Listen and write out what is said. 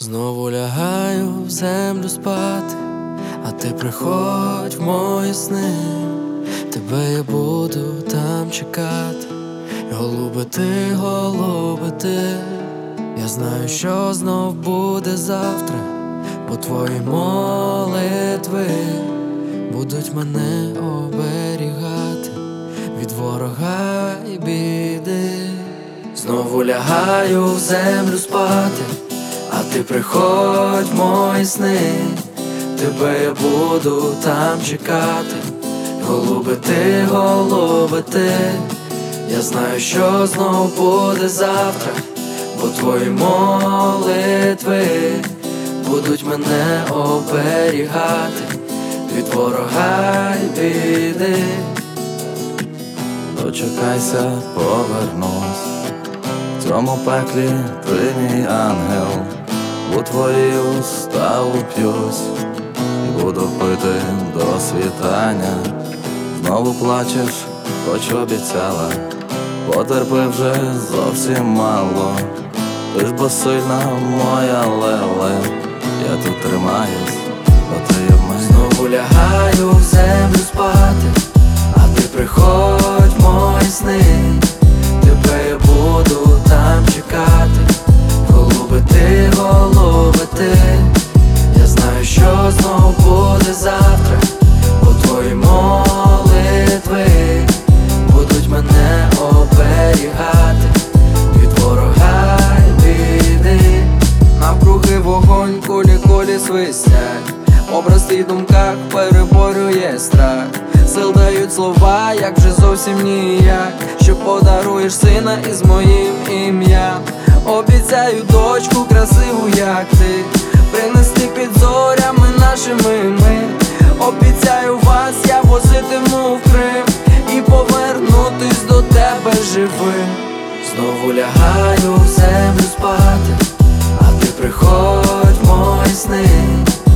Знову лягаю в землю спати, а ти приходь в мої сни. Тебе я буду там чекати, голуби ти. Я знаю, що знов буде завтра, бо твої молитви будуть мене оберігати від ворога й біди. Знову лягаю в землю спати, а ти приходь в мої сни. Тебе я буду там чекати, голуби ти. Я знаю, що знов буде завтра, бо твої молитви будуть мене оберігати від ворога й біди. Дочекайся, повернусь, в цьому пеклі ти мій ангел. У твої уста уп'юсь і буду пити до світання. Знову плачеш, хоч обіцяла, потерпи вже зовсім мало. Ти ж бо сильна моя леле, я тут тримаюсь, бо ти є в мене. Знову лягаю в землю спати, а ти приходь в мої сни. Тебе я буду там чекати, голуби ти. Я знаю, що знов буде завтра, бо твої молитви будуть мене оберігати від ворога й біди. Навкруги вогонь, кулі свистять, образ в думках переборює страх. Сил дають слова, як вже зовсім ніяк, що подаруєш сина із моїм ім'ям. Обіцяю дочку красиву, як ти, принести під зорями нашими ми. Обіцяю вас я возитиму в Крим і повернутись до тебе живим. Знову лягаю в землю спати, а ти приходь в мої сни.